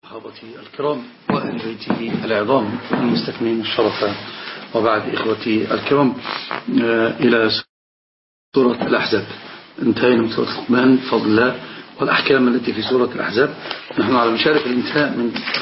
صحابته الكرام وأهل بيته العظام المستكملين الشرف، وبعد إخوتي الكرام إلى سورة الأحزاب. انتهينا من سورة الرحمن بفضل الله والأحكام التي في سورة الأحزاب. نحن على مشارف الانتهاء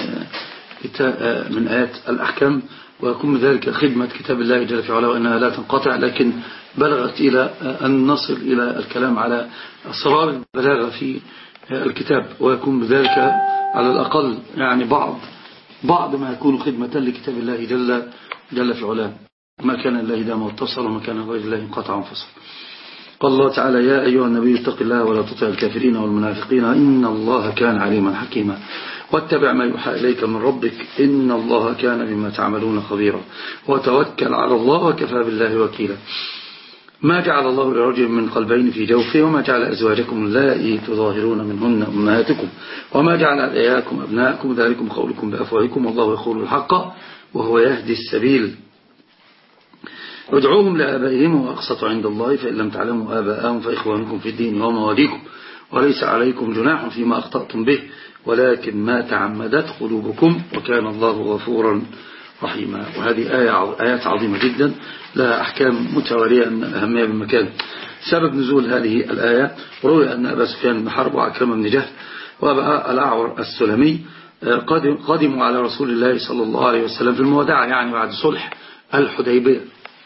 من آيات الأحكام، ويكون من ذلك خدمة كتاب الله جل في علاه وأنها لا تنقطع، لكن بلغت إلى أن نصل إلى الكلام على أسرار البلاغة في الكتاب، ويكون بذلك على الأقل يعني بعض ما يكون خدمة لكتاب الله جل في علاه. ما كان الله دام واتصل، وما كان غير الله انقطع وانفصل. قال الله تعالى: يا أيها النبي اتق الله ولا تطع الكافرين والمنافقين إن الله كان عليما حكيما واتبع ما يوحى إليك من ربك إن الله كان بما تعملون خبيرا وتوكل على الله وكفى بالله وكيلا. ما جعل الله لرجل من قلبين في جوفه وما جعل أزواجكم اللائي تظاهرون منهن أمهاتكم وما جعل أدعياكم أبناءكم ذلكم قولكم بأفواهكم والله يقول الحق وهو يهدي السبيل ادعوهم لآبائهم وأقسط عند الله فإن لم تعلموا آباءهم فإخوانكم في الدين ومواليكم وليس عليكم جناح فيما أخطأتم به ولكن ما تعمدت قلوبكم وكان الله غفورا رحيما. وهذه آيات عظيمة جدا لها أحكام متوالية من الأهمية بالمكان. سبب نزول هذه الآية: روي أن أبا سفيان بن حرب وعكرمة بن جهل وأبا الأعور السلمي قدموا على رسول الله صلى الله عليه وسلم في المودعة، يعني بعد صلح الحديبية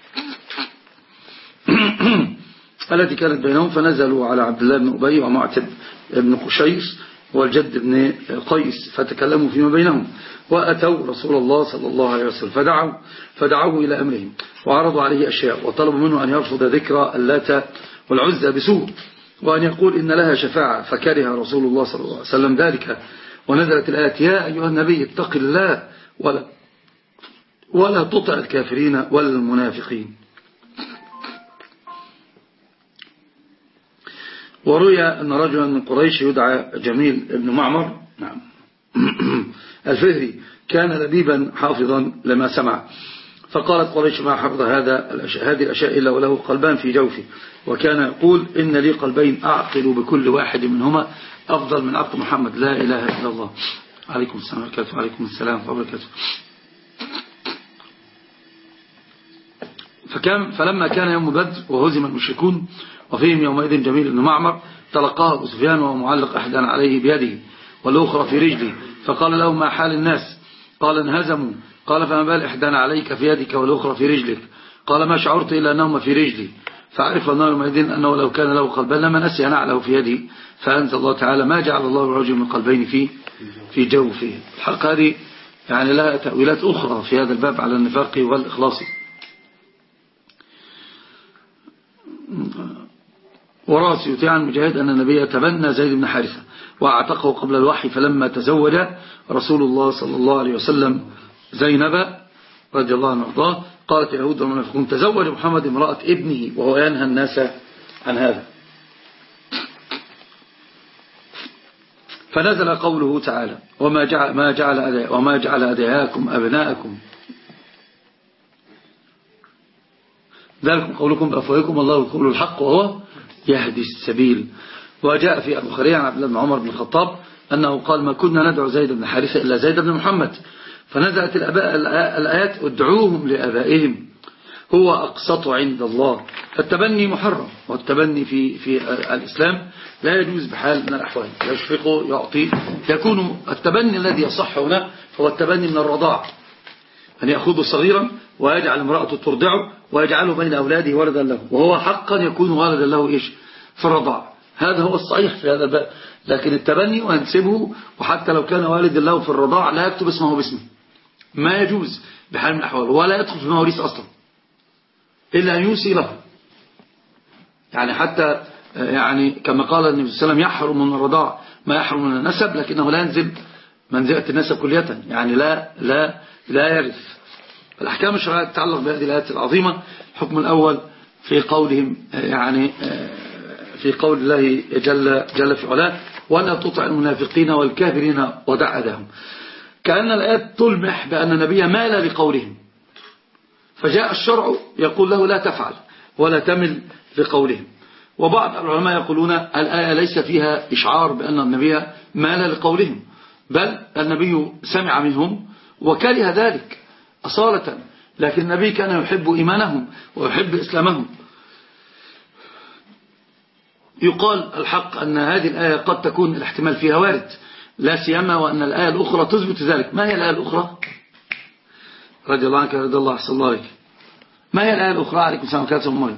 التي كانت بينهم، فنزلوا على عبد الله بن أبي ومعتب بن قشيس والجد بن قيس فتكلموا فيما بينهم، وأتوا رسول الله صلى الله عليه وسلم فدعوه إلى أمرهم وعرضوا عليه أشياء وطلبوا منه أن يرفض ذكر اللات والعزى بسوء وأن يقول إن لها شفاعة، فكره رسول الله صلى الله عليه وسلم ذلك ونزلت الآيات: يا أيها النبي اتق الله ولا تطع الكافرين والمنافقين. وروي أن رجلا من قريش يدعى جميل بن معمر الفهري كان لبيبا حافظا لما سمع، فقالت قريش: ما حفظ هذه الأشياء إلا وله قلبان في جوفه، وكان يقول: إن لي قلبين أعقل بكل واحد منهما أفضل من عقل محمد لا إله إلا الله. عليكم السلام وبركاته. وعليكم السلام وبركاته. فلما كان يوم بدر وهزم المشركون وفيهم يومئذ جميل بن معمر تلقاه أبو سفيان وهو معلق أحدا عليه بيده والأخرى في رجله، فقال له: ما حال الناس؟ قال: انهزموا. قال: فما بال إحدانا عليك في يدك والأخرى في رجلك؟ قال: ما شعرت إلا أنهما في رجلي. فعرف الله يومئذ أنه لو كان له قلبان لما نسي نعله في يده، فأنزل الله تعالى: ما جعل الله الرجل من قلبين في جوفه. الحق هذه يعني لها تأويلات أخرى في هذا الباب على النفاق والإخلاص. وروى السيوطي عن مجاهد أن النبي تبنى زيد بن حارثة وأعتقه قبل الوحي، فلما تزوج رسول الله صلى الله عليه وسلم زينب رضي الله عنه وارضاه قالت اليهود والمنافقون: تزوج محمد امرأة ابنه، وهو ينهى الناس عن هذا. فنزل قوله تعالى: وما جعل أدعياكم أبناءكم ذلكم قولكم بأفواهكم والله يقول الحق وهو يهدي السبيل. وجاء في البخاري عن عبد الله بن عمر بن الخطاب أنه قال: ما كنا ندعو زيد بن حارثة إلا زيد بن محمد. فنزلت الآيات: ادعوهم لآبائهم هو أقسط عند الله. فالتبني محرم، والتبني في الإسلام لا يجوز بحال من الأحوال، يشفق يعطي. يكون التبني الذي يصح هنا هو التبني من الرضاع، أن يأخذ صغيرا ويجعل امرأته ترضعه ويجعله بين أولاده ولدا له، وهو حقا يكون ولدا له في الرضاع. هذا هو الصحيح في هذا الباب. لكن التبني وينسبه، وحتى لو كان والد له في الرضاع لا يكتب اسمه باسمه، ما يجوز بحال من الأحوال، ولا يدخل في المواريث أصلا إلا أن يوصي له. يعني حتى يعني كما قال النبي صلى الله عليه وسلم: يحرم من الرضاع ما يحرم من النسب، لكنه لا ينزل منزلة النسب كلية، يعني لا يرث. الأحكام الشرعية تتعلق بهذه الآيات العظيمة. الحكم الأول في قولهم، يعني في قول الله جل في علاه: ولا تطع المنافقين والكافرين ودع أذاهم. كأن الآيات تلمح بأن النبي مال بقولهم، فجاء الشرع يقول له: لا تفعل ولا تمل بقولهم. وبعض العلماء يقولون الآية ليس فيها إشعار بأن النبي مال لقولهم، بل النبي سمع منهم وكره ذلك أصالة، لكن النبي كان يحب إيمانهم ويحب إسلامهم. يقال الحق أن هذه الآية قد تكون الاحتمال فيها وارد، لا سيما وأن الآية الأخرى تثبت ذلك. ما هي الآية الأخرى؟ رضي الله عنك رضي الله أحسن الله عليك. ما هي الآية الأخرى؟ عليكم السلام عليكم.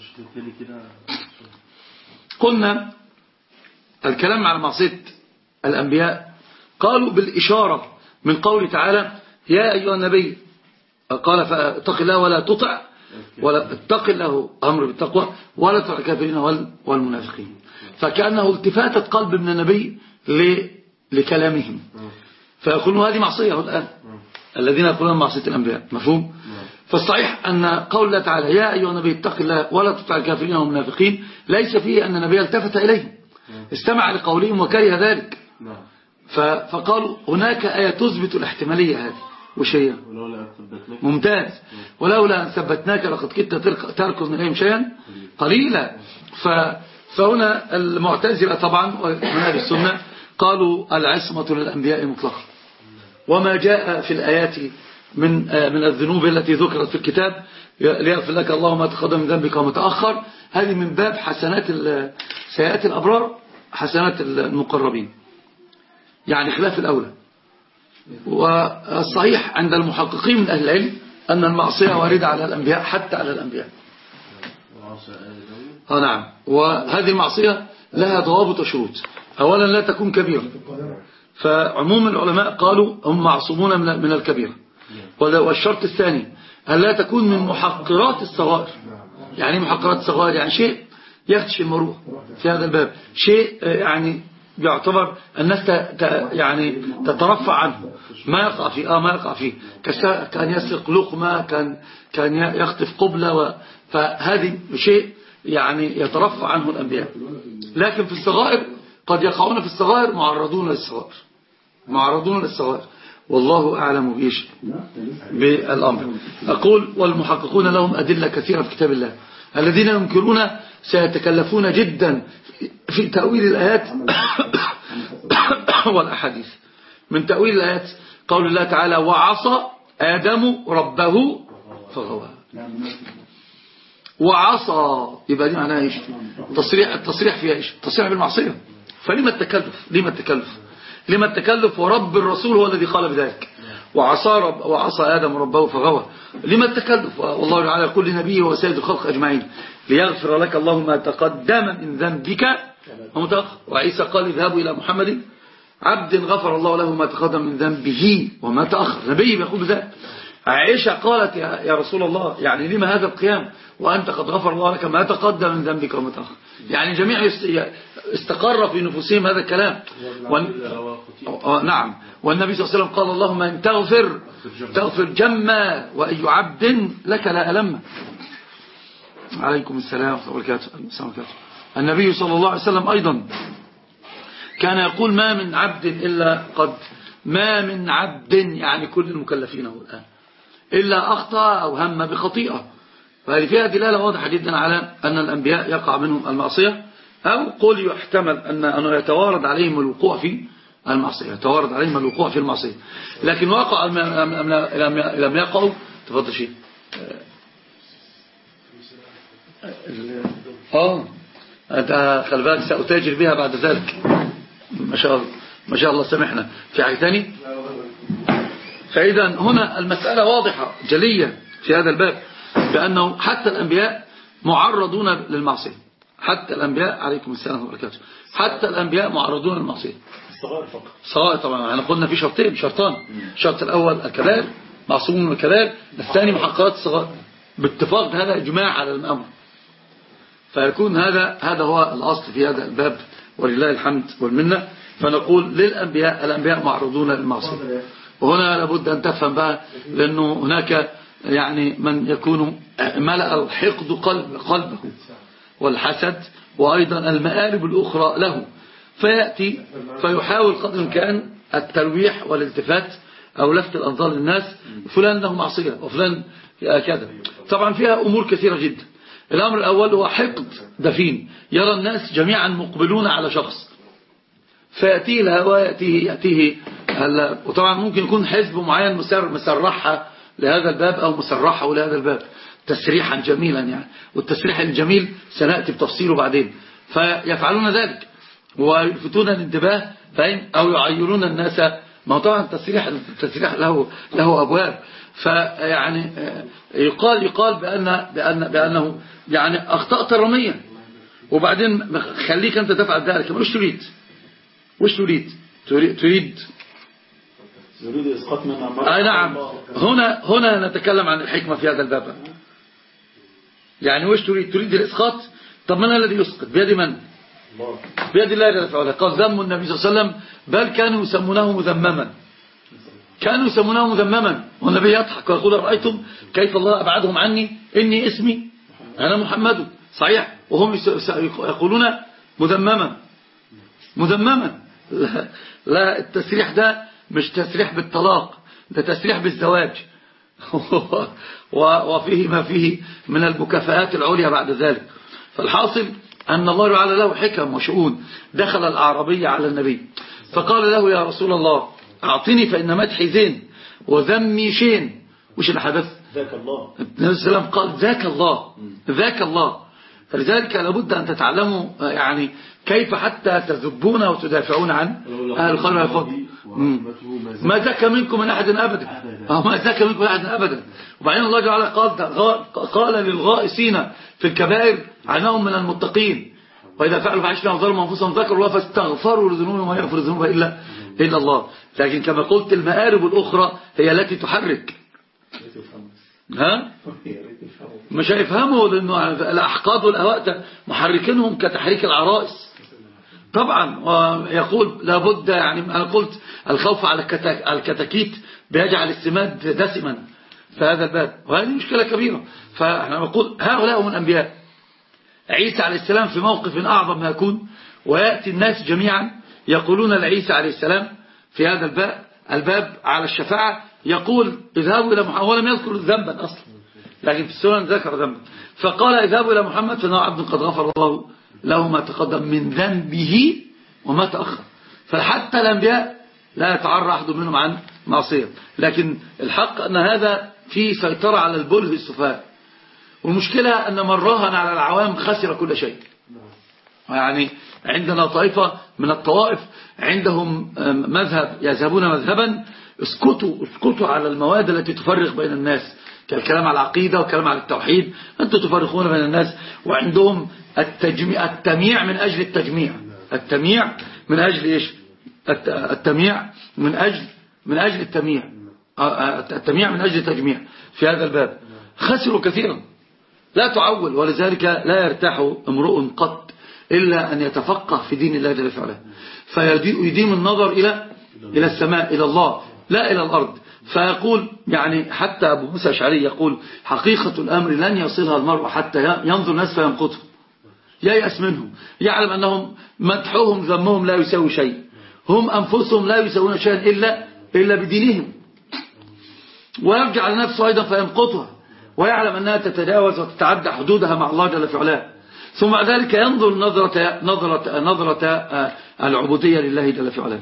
قلنا الكلام على معصية الأنبياء قالوا بالإشارة من قول تعالى يا أيها النبي، قال فاتق الله ولا تطع، ولا اتق الله أمر بالتقوى ولا تطع الكافرين والمنافقين، فكأنه التفاتت قلب من النبي لكلامهم، فيقولون هذه معصية الآن الذين يقولون معصية الأنبياء. مفهوم؟ فالصحيح أن قول الله تعالى يا أيها النبي اتق الله ولا تطع الكافرين والمنافقين ليس فيه أن النبي التفت إليهم، استمع لقولهم وكره ذلك. فقالوا هناك آية تثبت الاحتمالية هذه، وش هي؟ ممتاز. ولولا أن ثبتناك لقد كدت تركض إليهم شيئا قليلا. فهنا المعتزلة طبعا ومن أهل السنة قالوا العصمة للأنبياء مطلقا، وما جاء في الآيات من الذنوب التي ذكرت في الكتاب ليغفر لك الله ما تقدم من ذنبك وما تأخر، هذه من باب سيئات الأبرار حسنات المقربين، يعني خلاف الأولى. والصحيح عند المحققين من أهل العلم أن المعصية واردة على الأنبياء حتى على الأنبياء. نعم. وهذه المعصية لها ضوابط وشروط. أولا لا تكون كبيرة، فعموم العلماء قالوا هم معصومون من الكبيرة. والشرط الثاني أن لا تكون من محقرات الصغائر. يعني محقرات الصغائر يعني شيء يخدش المروءة في هذا الباب، شيء يعني يعتبر الناس يعني تترفع عنه، ما يقع فيه ما يقع فيه، كان يسرق لقمة، كان يخطف قبلة، فهذه شيء يعني يترفع عنه الأنبياء. لكن في الصغائر قد يقعون في الصغائر معرضون للصغائر، والله أعلم بإيش بالأمر. أقول والمحققون لهم أدلة كثيرة في كتاب الله، الذين ينكرون سيتكلفون جدا في تأويل الآيات والأحاديث. من تأويل الآيات قول الله تعالى وعصى آدم ربه فغوى. وعصى يبقى دي معناها ايش؟ التصريح فيها ايش؟ التصريح بالمعصية. فلما التكلف ورب الرسول هو الذي قال بذلك. وعصى آدم ربه فغوى. لما التكلف؟ والله تعالى يقول لنبيه وسيد الخلق أجمعين ليغفر لك الله ما تقدم من ذنبك وما تأخر. وعيسى قال اذهبوا إلى محمد عبد غفر الله له ما تقدم من ذنبه وما تأخر. نبي يقول بذلك. عائشة قالت يا رسول الله يعني لما هذا القيام وأنت قد غفر الله لك ما تقدم من ذنبك وما تأخر. يعني جميع استقر في نفوسهم هذا الكلام. نعم. والنبي صلى الله عليه وسلم قال اللهم إن تغفر جما وأي عبد لك لا ألم. عليكم السلام وبركاته. النبي صلى الله عليه وسلم أيضا كان يقول ما من عبد يعني كل المكلفين الآن إلا أخطأ أو هم بخطيئة. فهذه فيها دلالة واضحة جدا على أن الأنبياء يقع منهم المعصية، أو قل يحتمل أنه يتوارد عليهم الوقوع في المعصية، لكن واقع لم يقعوا. تفضل شيء أنت خلي بالك سأتاجر بها بعد ذلك. ما شاء الله سامحنا. في حاجة ثاني؟ فإذا هنا المسألة واضحة جلية في هذا الباب بأنه حتى الأنبياء معرضون للمعصية. حتى الأنبياء عليكم السلام وبركاته. حتى الأنبياء معرضون للمعصية. الصغائر فقط. صغائر طبعا. احنا قلنا في شرطان. الشرط الأول الكبائر معصومون من الكبائر، الثاني محققات الصغائر. باتفاق هذا إجماع على الأمر. فيكون هذا هو الأصل في هذا الباب ولله الحمد والمنة. فنقول الأنبياء معرضون للمعصية. وهنا لابد أن تفهم بقى، لأنه هناك يعني من يكون ملأ الحقد قلبه والحسد وأيضا المآلب الأخرى له، فيأتي فيحاول قدر الإمكان التلويح والالتفات أو لفت الأنظار للناس، فلان له معصية وفلان كذا. طبعا فيها أمور كثيرة جدا. الأمر الأول هو حقد دفين، يرى الناس جميعا مقبلون على شخص، فيأتيه الهوى يأتيه وطبعا ممكن يكون حزب معين مسرحها لهذا الباب أو مسرحه لهذا الباب تسريحا جميلا يعني، والتسريح الجميل سنأتي بتفصيله بعدين. فيفعلون ذلك ويلفتون الانتباه أو يعيرون الناس. ما هو طبعا التسريح له أبواب. فيعني يقال بأنه يعني أخطأت رميا، وبعدين خليك أنت تفعل ذلك. وش تريد إسقاط من أي نعم. هنا نتكلم عن الحكمة في هذا الباب. يعني وش تريد الإسقاط؟ طب من الذي يسقط؟ بيد من؟ بيد الله جل وعلا. قال ذم النبي صلى الله عليه وسلم بل كانوا يسمونه مذمما، والنبي يضحك ويقول رأيتم كيف الله أبعدهم عني، إني اسمي أنا محمد. صحيح، وهم يقولون مذمما. لا التسريح ده مش تسريح بالطلاق، ده تسريح بالزواج وفيه ما فيه من المكافآت العليا بعد ذلك. فالحاصل أن الله تعالى له حكم وشؤون. دخل الأعرابي على النبي فقال له يا رسول الله أعطني فإن مدحي زين وذمي شين. وش الحدث؟ ذاك الله. النبي صلى الله عليه وسلم قال ذاك الله. فلذلك لابد أن تتعلموا يعني كيف حتى تذبون وتدافعون عن أهل الخير والفضل. ما ذاك منكم من أحد أبدا. وبعدين الله تعالى قال للغائسين في الكبائر عنهم من المتقين، وإذا فعلوا فحشنا وظلموا أنفسهم ذكروا الله فاستغفروا لذنوبهم وما يغفر الذنوب إلا الله. لكن كما قلت المآرب الأخرى هي التي تحرك. مش هيفهموا، لأنه الأحقاد والأهواء محركينهم كتحريك العرائس طبعا. ويقول لابد يعني أنا قلت الخوف على الكتاكيت بيجعل السماد دسما في هذا الباب، وهذه مشكلة كبيرة. فاحنا نقول هؤلاء هم الأنبياء. عيسى عليه السلام في موقف أعظم ما يكون، ويأتي الناس جميعا يقولون لعيسى عليه السلام في هذا الباب على الشفاعة، يقول اذهبوا إلى محمد. ولم يذكر ذنبا أصلا، لكن في السنن ذكر ذنبا. فقال اذهبوا إلى محمد فإنه عبد قد غفر الله له ما تقدم من ذنبه وما تأخر. فحتى الأنبياء لا يتعرى أحد منهم عن معصية. لكن الحق أن هذا فيه سيطرة على البله السفهاء، والمشكلة أن من راهن على العوام خسر كل شيء. يعني عندنا طائفة من الطوائف عندهم مذهب يذهبون مذهبا اسكتوا على المواد التي تفرق بين الناس، كالكلام على العقيدة والكلام على التوحيد. أنتم تفرقون بين الناس. وعندهم التمييع من أجل التجميع. التمييع من أجل إيش؟ التمييع من أجل التمييع. التمييع من أجل التجميع في هذا الباب. خسروا كثيرا. لا تعول. ولذلك لا يرتاح امرؤ قط إلا أن يتفقه في دين الله جل وعلا، فيديم النظر إلى السماء، إلى الله لا إلى الأرض. فيقول يعني حتى أبو موسى الأشعري يقول حقيقة الأمر لن يصلها المرء حتى ينظر الناس فيمقتهم، ييأس منهم، يعلم أنهم مدحهم ذمهم لا يساوي شيء، هم أنفسهم لا يساوون شيئا إلا بدينهم، ويرجع لنفسه أيضا فيمقتها، ويعلم أنها تتجاوز وتتعدى حدودها مع الله جل وعلا. ثم ذلك ينظر نظرة العبودية لله جل وعلا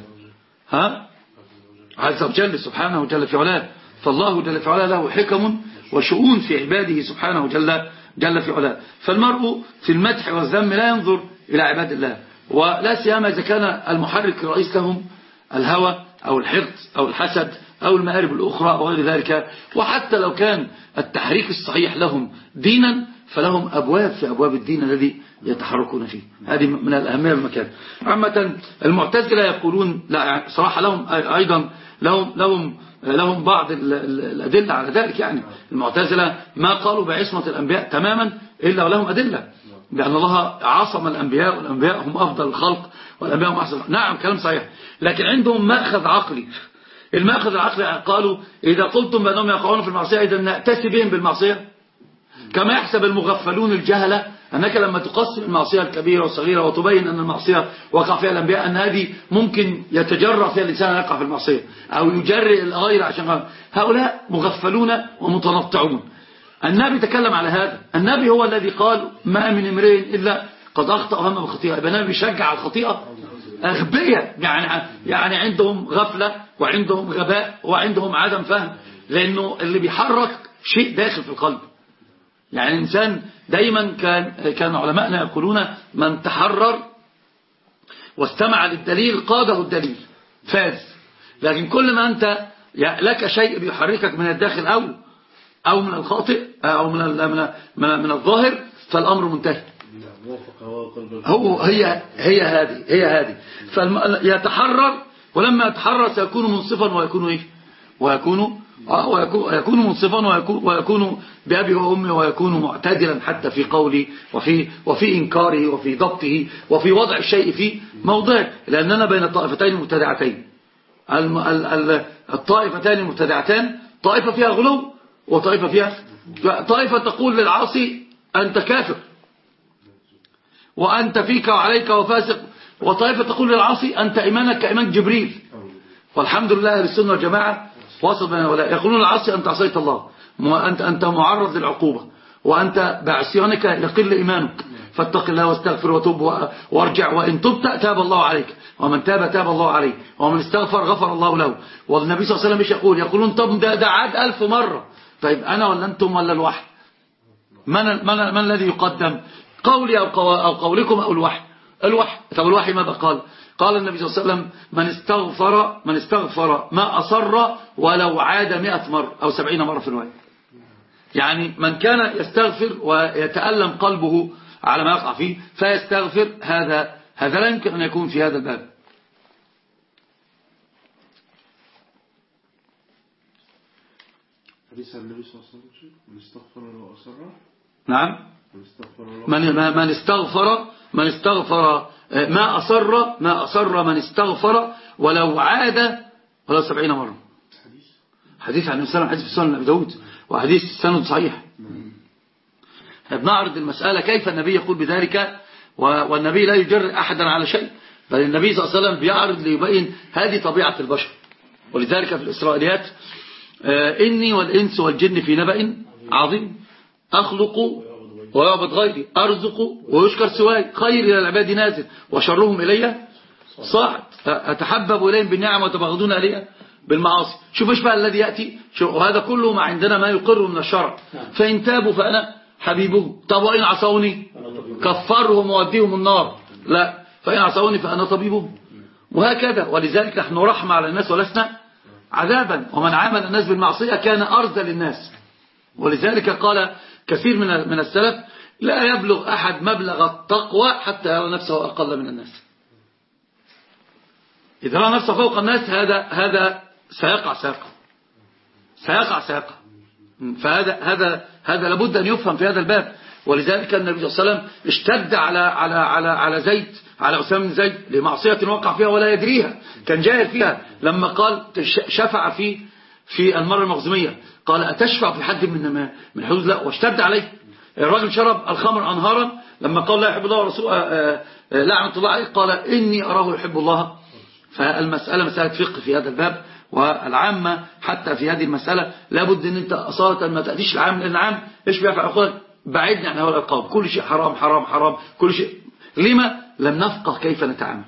عز وجل سبحانه جل في علاه. فالله جل في علاه له حكم وشؤون في عباده سبحانه جل في علاه. فالمرء في المدح والذم لا ينظر إلى عباد الله، ولا سيما إذا كان المحرك الرئيس لهم الهوى أو الحقد أو الحسد أو المآرب الأخرى أو غير ذلك. وحتى لو كان التحريك الصحيح لهم دينا فلهم أبواب في أبواب الدين الذي يتحركون فيه. هذه من الأهمية بالمكان. عامة المعتزلة يقولون لا صراحة لهم أيضا لهم بعض الأدلة على ذلك. يعني المعتزلة ما قالوا بعصمة الأنبياء تماما إلا ولهم أدلة، بأن الله عصم الأنبياء والأنبياء هم أفضل الخلق والأنبياء هم أحسن. نعم كلام صحيح، لكن عندهم مأخذ عقلي. المأخذ العقلي قالوا إذا قلتم بأنهم يقعون في المعصية إذا نأتسي بهم بالمعصية، كما يحسب المغفلون الجهلة أنك لما تقسم المعصية الكبيرة والصغيرة وتبين أن المعصية وقع فيها الأنبياء أن هذه ممكن يتجرأ فيها الإنسان يقع في المعصية أو يجرئ الغير عشان هؤلاء مغفلون ومتنطعون. النبي تكلم على هذا. النبي هو الذي قال ما من امرئ إلا قد أخطأ وهم بخطيئة. يبقى النبي بيشجع على الخطيئة؟ أغبياء، يعني عندهم غفلة وعندهم غباء وعندهم عدم فهم، لأنه اللي بيحرك شيء داخل في القلب. يعني الإنسان دايما كان علماءنا يقولون من تحرر واستمع للدليل قاده الدليل فاز. لكن كل ما أنت لك شيء بيحركك من الداخل أو من الخاطئ أو من الظاهر فالأمر منتهي. هي هذه يتحرر، ولما يتحرر سيكون منصفا ويكون منصفا ويكون بأبي وأمي، ويكون معتدلا حتى في قوله وفي إنكاره وفي ضبطه وفي وضع الشيء في موضعه، لأننا بين الطائفتين المبتدعتين. الطائفتان المبتدعتان طائفة فيها غلو وطائفة فيها طائفة تقول للعاصي أنت كافر وأنت فيك وعليك وفاسق، وطائفة تقول للعاصي أنت إيمانك كإيمان جبريل. والحمد لله للسنة والجماعة وصل بين ولا يقولون للعاصي أنت عصيت الله، أنت معرض للعقوبة، وأنت بعصيانك يقل إيمانك، فاتق الله واستغفر وتوب وارجع، وإن تبت تاب الله عليك، ومن تاب تاب الله عليه، ومن استغفر غفر الله له. والنبي صلى الله عليه وسلم مش يقولون طب ده عاد 1000 مرة. طيب أنا ولا أنتم ولا الوحي؟ من الذي يقدم، قولي أو قولكم أو الوحي؟ طب الوحي ماذا قال النبي صلى الله عليه وسلم من استغفر ما أصر ولو عاد 100 مرة أو 70 مرة في الرواية. يعني من كان يستغفر ويتألم قلبه على ما يقع فيه فيستغفر، هذا لا يمكن أن يكون في هذا الباب. حديث النبي صلى الله عليه وسلم من استغفر ولو أصر. نعم، من استغفر ما أصر من استغفر ولو عاد 70 مرة. حديث عن النبي صلى الله عليه وسلم، حديث في سنن أبي داود، وحديث سند صحيح. بنعرض المسألة كيف النبي يقول بذلك، والنبي لا يجرئ أحدا على شيء، بل النبي صلى الله عليه وسلم بيعرض ليبين هذه طبيعة البشر. ولذلك في الإسرائيليات إني والإنس والجن في نبأ عظيم، أخلق ويعبد غيري، أرزق ويشكر سواي، خير إلى العباد نازل وشرهم إلي صاعد، أتحبب إليهم بالنعم وتبغضون إلي بالمعاصي. شوف إيش بقى الذي يأتي، وهذا كله ما عندنا ما يقر من الشرع. فإن تابوا فأنا حبيبهم، طب وإن عصوني كفرهم ووديهم النار، لا، فإن عصوني فأنا طبيبهم، وهكذا. ولذلك نحن رحمة على الناس ولسنا عذابا، ومن عامل الناس بالمعصية كان أرذل الناس. ولذلك قال كثير من السلف لا يبلغ أحد مبلغ التقوى حتى يرى نفسه أقل من الناس. إذا رأى نفسه فوق الناس هذا سيقع سيقع. فهذا لابد أن يفهم في هذا الباب. ولذلك النبي صلى الله عليه وسلم اشتد على زيد، على أسامة بن زيد، لمعصية وقع فيها ولا يدريها، كان جاهل فيها. لما قال شفع في المرة المخزومية، قال أتشفع في حد من حدود الله، واشتد عليه. الرجل شرب الخمر أنهارا، لما قال لا يحب الله ورسوله لعنة الله عليه، قال إني أراه يحب الله. فالمسألة مسألة فقه في هذا الباب، والعامة حتى في هذه المسألة لابد أن أنت أصالة ما تأتيش العام، لأن العام إيش بيفعل؟ أخوان بعدنا عن هؤلاء القوم، كل شيء حرام حرام حرام، كل شيء. لما لم نفقه كيف نتعامل؟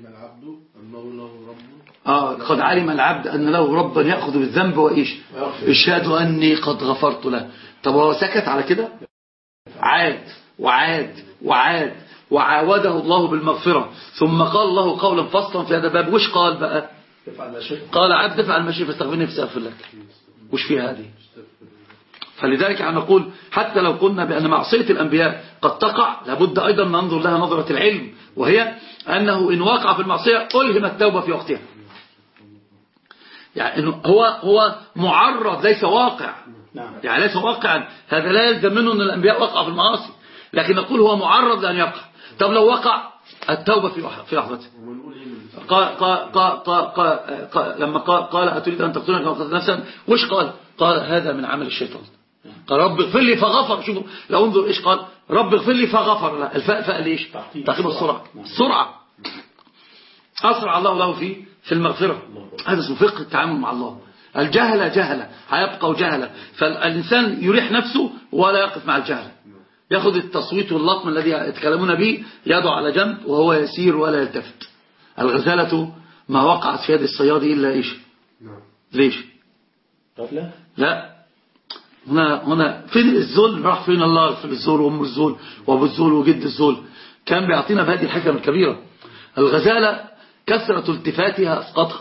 قد علم العبد أن له ربا يأخذ بالذنب وإيش اشهد أني قد غفرت له. طب هو سكت على كده؟ عاد وعاد وعاد وعاوده الله بالمغفرة، ثم قال الله قولا فصلا في هذا الباب. وش قال بقى؟ قال عبد فعل ما شئت فاستغفرني فسأغفر لك. وش في هذه؟ فلذلك أنا نقول حتى لو قلنا بأن معصية الأنبياء قد تقع، لابد أيضا ننظر لها نظرة العلم، وهي أنه إن وقع في المعصية ألهم التوبة في وقتها. يعني هو معرض ليس واقع، يعني ليس واقعا. هذا لا يلزم منه أن الأنبياء وقع في المعاصي، لكن نقول هو معرض لأن يقع. طب لو وقع التوبة في لحظته. لما قال أتريد أن تقتلني كما قتلت نفسا، وش قال هذا من عمل الشيطان. قال رب اغفر لي فغفر. شوفوا لو انظر ايش قال، رب اغفر لي فغفر. لا، الفاء ليش؟ تأخير السرعة. أسرع الله له في المغفرة. هذا اسمه فقه التعامل مع الله. الجهل جهلة هيبقى جهلة، فالإنسان يريح نفسه ولا يقف مع الجهل، يأخذ التصويت واللطم الذي يتكلمون به يضع على جنب وهو يسير ولا يلتفت. الغزالة ما وقعت في يد الصياد إلا إيش؟ ليش؟ لا هنا فين الذل؟ راح فين الله في الذل وأم الذل وأبو الذل وجد الذل؟ كان بيعطينا بهذه الحكمة الكبيرة. الغزالة كثرة التفاتها أسقطها،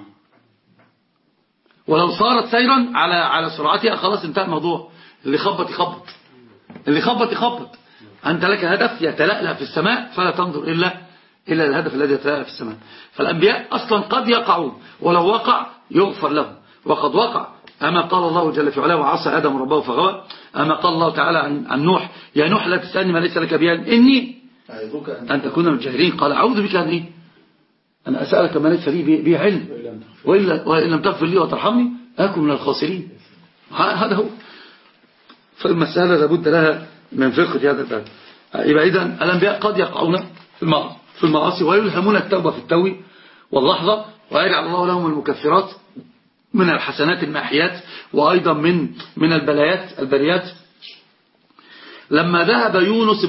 ولو صارت سيرا على سرعتها خلاص انتهى الموضوع. اللي خبط يخبط، اللي خبط يخبط. أنت لك هدف يتلألأ في السماء فلا تنظر إلا الهدف الذي يتلألأ في السماء. فالأنبياء أصلا قد يقعون، ولو وقع يغفر لهم، وقد وقع. أما قال الله جل في علاه وعصى آدم ربه فغوى. أما قال الله تعالى عن نوح يا نوح لا تسألني ما ليس لك به علم إني أن تكون من الجاهلين. قال أعوذ بك أن أنا أسألك ما ليس لي به علم وإن لم تغفر لي وترحمني أكن من الخاسرين. هذا هو. فالمسألة لابد لها من فقه هذا الباب. يبقى إذن الأنبياء قد يقعون في المعاصي ويلهمون التوبة في التو واللحظة، ويجعل الله لهم المكفرات من الحسنات الماحيات، وأيضا من البريات. لما ذهب يونس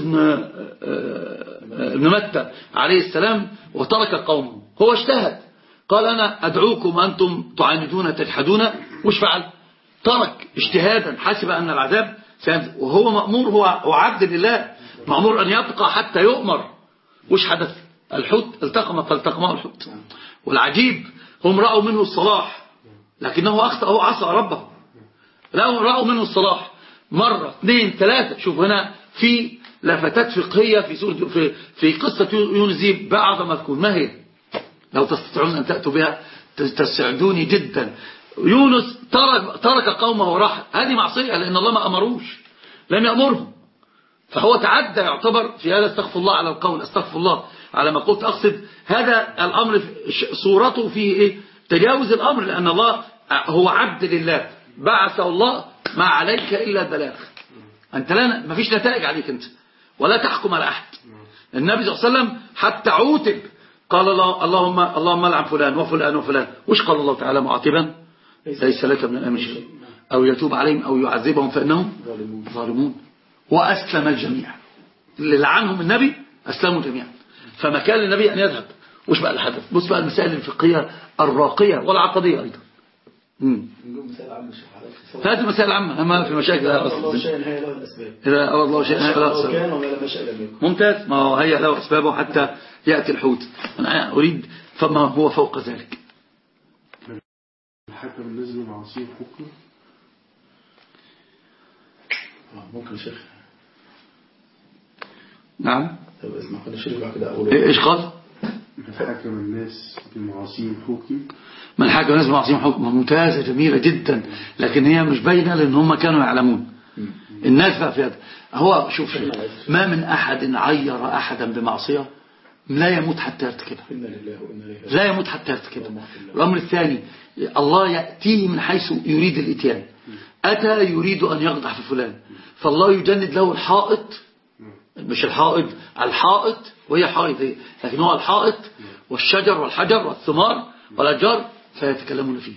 بن متى عليه السلام وترك قومه، هو اجتهد قال أنا أدعوكم أنتم تعاندون تجحدون، وش فعل؟ ترك اجتهادا، حسب أن العذاب وهو مأمور، هو عبد لله مأمور أن يبقى حتى يؤمر. وش حدث؟ الحوت فالتقمه الحوت. والعجيب هم رأوا منه الصلاح لكنه أخطأ، هو عصى ربه. رأوا منه الصلاح مرة 2 3. شوف هنا في لفتات فقهية في قصة يونس دي بعض مذكور. ما هي؟ لو تستطيعون أن تأتوا بها تسعدوني جدا. يونس ترك قومه وراح، هذه معصية لأن الله ما أمروش، لم يأمرهم، فهو تعدى يعتبر في هذا. استغفر الله على القول، استغفر الله على ما قلت. أقصد هذا الأمر صورته فيه إيه؟ تجاوز الأمر، لأن الله هو عبد لله، بعثه الله ما عليك إلا البلاغ. أنت ما فيش نتائج عليك أنت، ولا تحكم على أحد. النبي صلى الله عليه وسلم حتى عوتب قال اللهم لعن فلان وفلان وفلان. وش قال الله تعالى معاتبا؟ ليس لك من الأمر شيء أو يتوب عليهم أو يعذبهم فإنهم ظالمون. وأسلم الجميع، اللي لعنهم النبي أسلموا جميعا. فما كان للنبي أن يذهب. وش بقى الحدث؟ بص بقى المسائل الفقهية الراقية والعقدية أيضا. هذه المسائل العامة، أما في مشاكل إذا أراد الله شيئا هي له الأسباب. إذا أراد الله شيئا هي له الأسباب. ممتاز. ما هو هي له أسبابه حتى يأتي الحوت. أنا أريد فما هو فوق ذلك. الحكم نزل معصية حكم ممكن شيخ. نعم. طب اسمع كل شيء بعد كده أقوله. إيش قال؟ حكم الناس بمعاصيهم حكم. من حكم الناس بمعاصيهم حكم ممتازة جميلة جدا، لكن هي مش باينة لأن هم كانوا يعلمون. الناس بقى في هذا. هو شوف ما من أحد عير أحدا بمعصية لا يموت حتى يرتكبها، لا يموت حتى يرتكبها. الأمر الثاني الله يأتيه من حيث يريد الإتيان. أتى يريد أن يقدح في فلان فالله يجند له الحائط، مش الحائط وهي حائط هي، لكن هو الحائط والشجر والحجر والثمار والأشجار فيتكلمون فيه.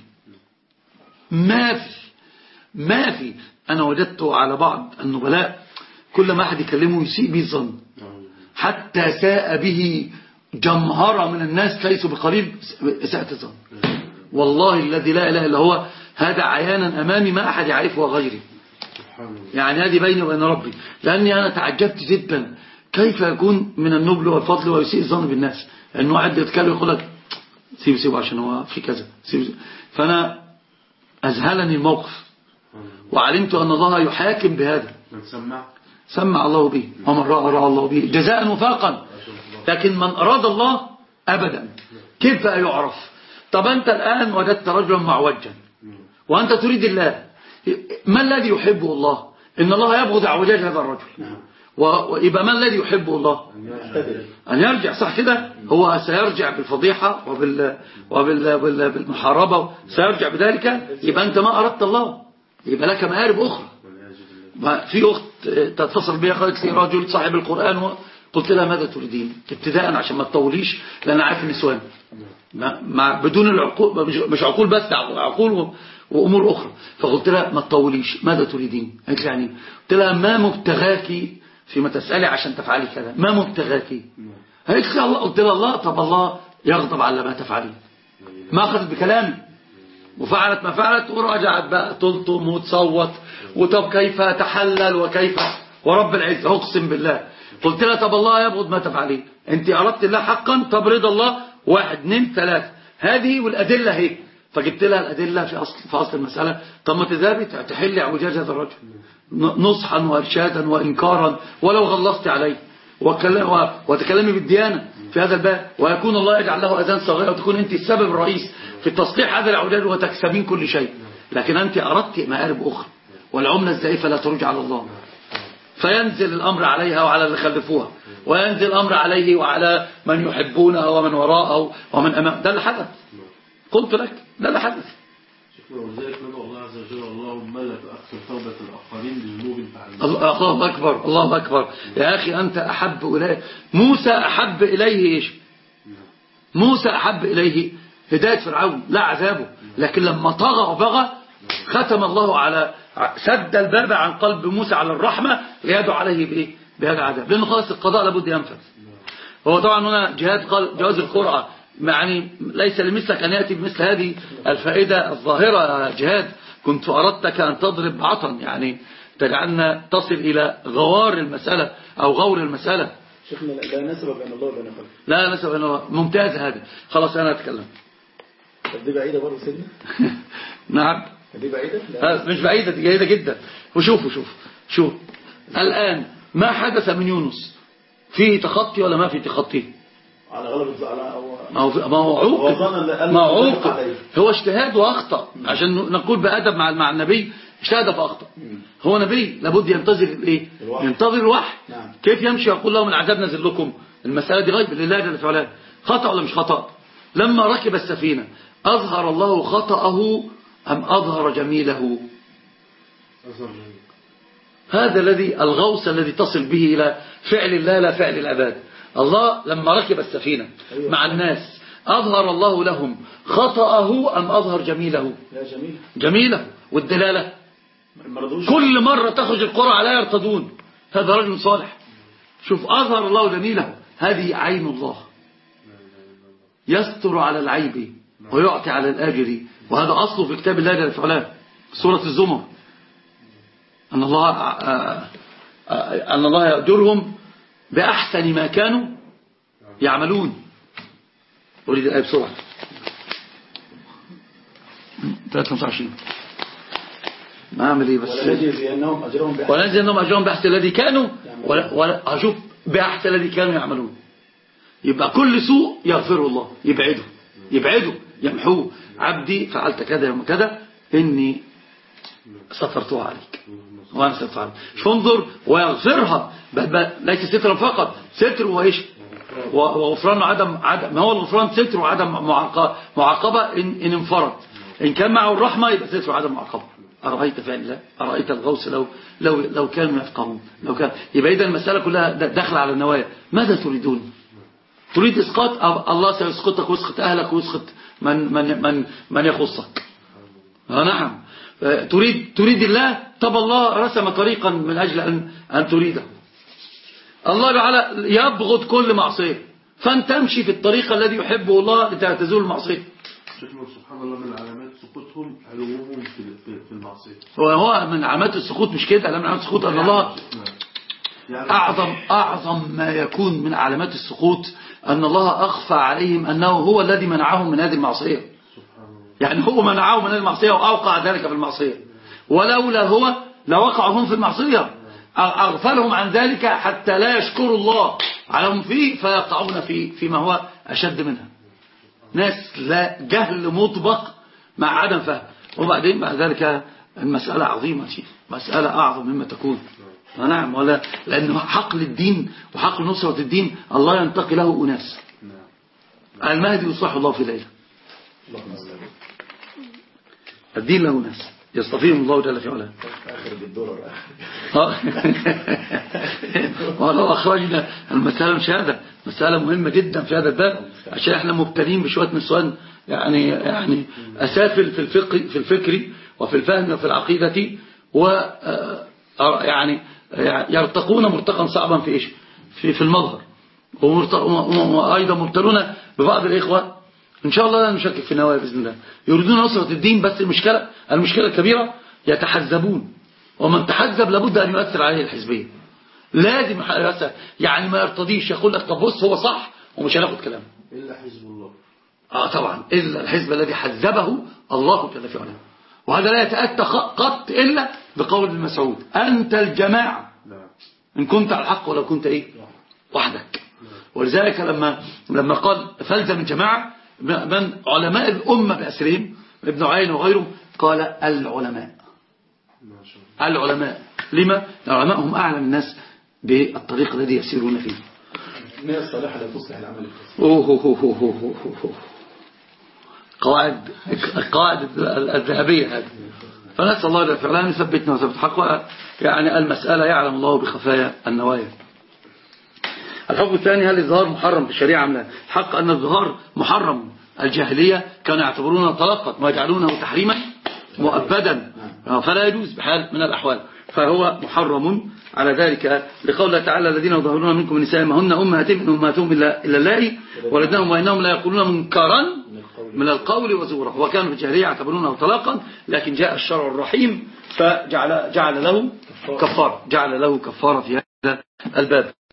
ما في أنا وجدت على بعض النبلاء كل ما أحد يكلمه يسيء به الظن، حتى ساء به جمهرة من الناس ليسوا بقليل ساءة الظن. والله الذي لا إله إلا هو هذا عيانا أمامي ما أحد يعرفه غيري. يعني هذه بيني وبين ربي، لأني أنا تعجبت جدا كيف يكون من النبل والفضل ويسيء الظن بالناس. أنه واحد يتكلم يقول لك سيبه عشان هو في كذا سيبه. فأنا أذهلني الموقف وعلمت أن الله يحاكم بهذا. سمع الله به ومن رأى الله به جزاء وفاقا. لكن من أراد الله أبدا كيف يعرف؟ طب أنت الآن وجدت رجلا معوجا وأنت تريد الله، ما الذي يحبه الله؟ إن الله يبغض اعوجاج هذا الرجل. ويبقى ما الذي يحبه الله؟ أن يرجع. صح كده؟ هو سيرجع بالفضيحة وبالمحاربة سيرجع بذلك. يبقى أنت ما أردت الله، يبقى لك مآرب أخرى. في أخت تتصل بي قالت لي رجل صاحب القرآن، قلت لها ماذا تريدين ابتداء عشان ما تطوليش، لأن عارف النسوان بدون العقول، مش عقول بس، عقول وأمور أخرى. فقلت لها ما تطوليش، ماذا تريدين؟ قالت لي يعني. قلت لها ما مبتغاكي فيما تسألي عشان تفعلي كذا، ما مبتغاكي؟ قالت لي الله. قلت لها الله. طب الله يغضب على ما تفعلين. ما أخذت بكلامي وفعلت ما فعلت ورجعت بقى تلطم وتصوت وطب كيف تحلل وكيف ورب العزة أقسم بالله قلت لها طب الله يبغض ما تفعلين، أنت أردت الله حقا، طب رضا الله 1 2 3 هذه والأدلة هي. فجبت لها الأدلة في أصل المسألة. طب ما تذهبي تحلي اعوجاج هذا الرجل نصحا وإرشادا وإنكارا ولو غلظت عليه وتكلمي بالديانة في هذا الباب، ويكون الله يجعل له أذان صغيرة وتكون أنت السبب الرئيس في تصليح هذا الاعوجاج وتكسبين كل شيء. لكن أنت أردت مآرب أخرى، والعملة الزائفة لا ترجع على الله، فينزل الأمر عليها وعلى اللي خلفوها، وينزل الأمر عليه وعلى من يحبونه ومن وراءه ومن أمام. ده اللي حدث، قلت لك ده اللي حدث. ولذلك ندعو الله عز وجل اللهم لا تؤخر توبة الآخرين بذنوب فعلوها. الله أكبر الله أكبر. يا أخي أنت أحب إليه موسى، أحب إليه إيش؟ موسى أحب إليه هداية فرعون لا عذابه، لكن لما طغى وبغى ختم الله على سد الباب عن قلب موسى على الرحمة ليدعو عليه بإيه؟ بهذا العذاب، لأنه خلاص القضاء لابد ينفذ. هو طبعا هنا جواز القرعة، يعني ليس لمثلك أن يأتي بمثل هذه الفائدة الظاهرة. جهاد كنت أردتك أن تضرب عطا، يعني تجعلنا تصل إلى غوار المسألة أو غور المسألة. شيخنا لا نسب بين الله وبين خلقه. لا نسب بين الله، ممتاز هذه. خلاص أنا أتكلم. طب دي بعيدة برضه سيدنا؟ نعم دي بعيدة؟ مش بعيدة، دي جيدة جدا. وشوفوا شوف الآن ما حدث من يونس فيه تخطي ولا ما فيه تخطي؟ على غلب الزعلاء ما هو عوق هو اجتهاد وأخطأ، عشان نقول بأدب مع النبي اجتهد فأخطأ. هو نبي لابد ينتظر الايه؟ ينتظر الوحي. نعم. كيف يمشي يقول لهم العذاب نزل لكم؟ المسألة دي غيب لله جل في علاه. خطأ ولا مش خطأ؟ لما ركب السفينة أظهر الله خطأه أم أظهر جميله؟ هذا الذي الغوص الذي تصل به إلى فعل الله لا فعل العباد. الله لما ركب السفينة مع الناس أظهر الله لهم خطأه أم أظهر جميله؟ لا جميله. والدلالة كل مرة تخرج القرى لا يرتدون، هذا رجل صالح. شوف أظهر الله جميله، هذه عين الله يستر على العيب ويعطي على الآجر، وهذا أصله في كتاب الله جل في علاه سورة الزمر، أن الله يأجرهم بأحسن ما كانوا يعملون. أريد الآية بسرعة 23 ما أعمل إيه بس ولنجزي أنهم أجرهم بأحسن الذي كانوا أشوف بأحسن الذي كانوا يعملون. يبقى كل سوء يغفره الله، يبعده يمحوه. عبدي فعلت كذا يوم كذا إني سترتها عليك وأنا سترتها عليك. انظر ويغفرها، ليس سترا فقط، ستر وإيش وغفران عدم ما هو الغفران ستر وعدم معاقبة إن انفرد. إن كان معه الرحمة يبقى ستر وعدم معاقبة. أرأيت فعل الله، أرأيت الغوث لو كانوا يفقهون، لو كان يبقى إذا المسألة كلها داخله على النوايا. ماذا تريدون؟ تريد إسقاط الله سيسقطك ويسقط أهلك ويسقط من يخصك. نعم. تريد الله، طب الله رسم طريقا من أجل أن تريده. الله تعالى يبغض كل معصية، فأنت تمشي في الطريقة الذي يحبه الله لتزول المعصية. سبحان الله من علامات سقوطهم علوهم في المعصية. هو من علامات السقوط مش كده، من علامات السقوط أن الله أعظم ما يكون من علامات السقوط أن الله أخفى عليهم أنه هو الذي منعهم من هذه المعصية. يعني هو منعهم من هذه المعصية وأوقع ذلك في المعصية، ولولا هو لوقعهم في المعصية. أغفلهم عن ذلك حتى لا يشكروا الله عليهم فيه فيقعون فيما هو أشد منها. ناس لا جهل مطبق مع عدم فهم. وبعدين بعد ذلك المسألة عظيمة، مسألة أعظم مما تكون. نعم، ولا لأنه حقل الدين وحقل نصرة الدين الله ينتقي له أناس. المهدي يصلح الله في ليلة، الدين له ناس يصطفيهم الله جل في علاه. ولو أخرجنا المسألة مش هذا، مسألة مهمة جدا في هذا الباب، عشان احنا مبتلين بشوية نسوان يعني أسافل في الفكر وفي الفهم وفي العقيدة، ويعني يرتقون مرتقا صعبا في إيش في المظهر، وأيضا مبتلون ببعض الإخوة إن شاء الله لا نشكك في النوايا بإذن الله يريدون نصرة الدين، بس المشكلة الكبيرة يتحزبون، ومن تحزب لابد أن يؤثر عليه الحزبية، لازم يعني ما يرتضيش يقول لك طب بص هو صح ومش هناخد كلامه إلا حزب الله. طبعا إلا الحزب الذي حزبه الله جل في علاه، وهذا لا يتأتى قط إلا بقول ابن مسعود أنت الجماعة إن كنت على الحق ولو كنت إيه وحدك. ولذلك لما قال فالزم الجماعة من علماء الأمة بأسرهم ابن عين وغيره قال العلماء لما؟ العلماء هم أعلم الناس بالطريق الذي يسيرون فيه. النية الصالحة لا تصلح العمل. القواعد الذهبية هذه. فنسأل الله فعلا أن يثبتنا وثبت حق. يعني المسألة يعلم الله بخفايا النوايا. الحكم الثاني هل الظهار محرم في الشريعة أم لا؟ الحق أن الظهار محرم. الجاهلية كانوا يعتبرونه طلاقا ويجعلونه تحريما مؤبدا، فلا يجوز بحال من الأحوال، فهو محرم على ذلك لقول الله تعالى الذين يظهرون منكم من نساء ما هن أمهاتهم إن أمهاتهم إلا اللائي ولدنهم وإنهم لا يقولون منكرا من القول وزورا. وكانوا في الجاهلية يعتبرونه طلاقا، لكن جاء الشرع الرحيم فجعل له كفارة في هذا الباب.